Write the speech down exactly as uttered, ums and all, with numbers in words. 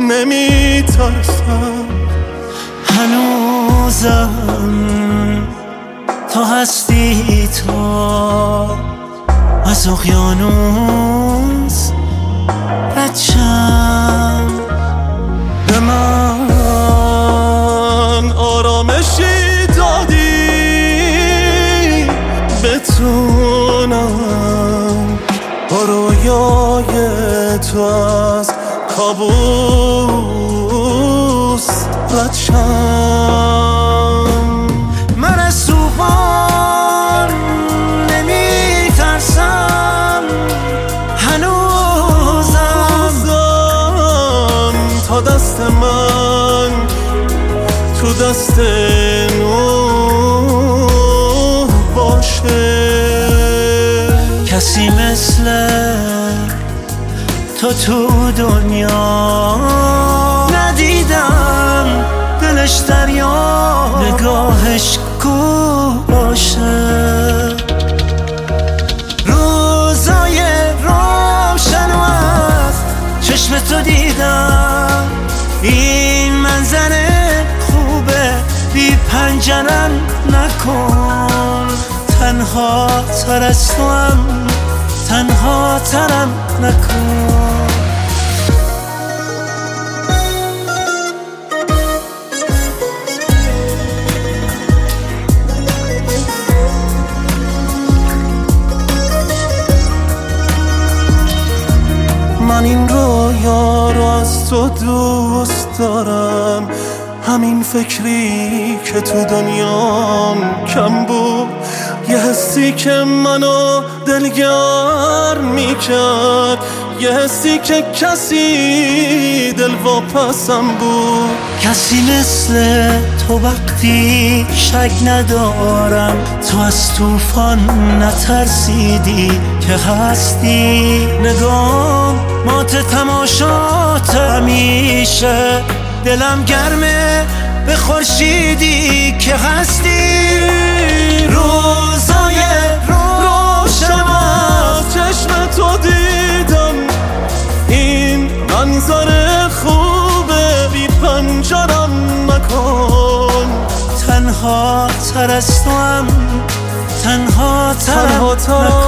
نمی ترسم. هنوزم تو هستی، تو از اقیانوس رد شم. به من آرامشی دادی بتونم با رویای تو از کابوس رد شم. من از طوفان نمی ترسم، هنوزم تا دست من تو دست نوح باشه. کسی مثل تو تو دنیا ندیدم، دلش دریا نگاهش گوشه. روزای روشن و از چشم تو دیدم، این منظر خوبه بی پنجرم نکن. تنها تر از تو هم تنها ترم نکن. من این رویا رو از تو دوست دارم، همین فکری که تو دنیام کم بود، یه حسی که منو دلگرم میکرد، یه حسی که کسی دل واپسم بود. کسی مثل تو وقتی شک ندارم، تو از طوفان نترسیدی که هستی. نگاه مات تماشات همیشه، دلم گرمه به خورشیدی که هستی. روزای روشن از چشم تو دیدم، این منظر خوبه بی پنجرم نکن. تنها تر از تو هم تنها ترم نکن.